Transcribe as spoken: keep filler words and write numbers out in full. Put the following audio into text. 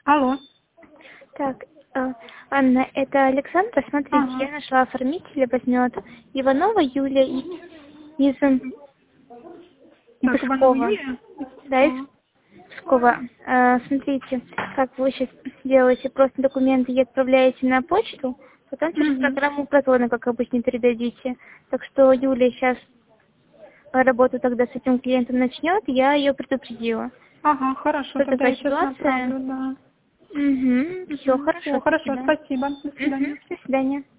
Алло. Так, э, Анна, это Александра. Смотрите, Ага. я нашла оформителя, возьмет Иванова Юлия и из м, Так, Иванова Пскова. Юлия? Да, из Ага. Пскова. Э, смотрите, как вы сейчас делаете, просто документы и отправляете на почту, потом через Мгм. программу Протона, как обычно, передадите. Так что Юлия сейчас работу тогда с этим клиентом начнет, я ее предупредила. Ага, хорошо, Что тогда я такая сейчас ситуация? направлю, да. Угу, все Угу. хорошо, Все, хорошо, спасибо. спасибо. До свидания. Угу, до свидания.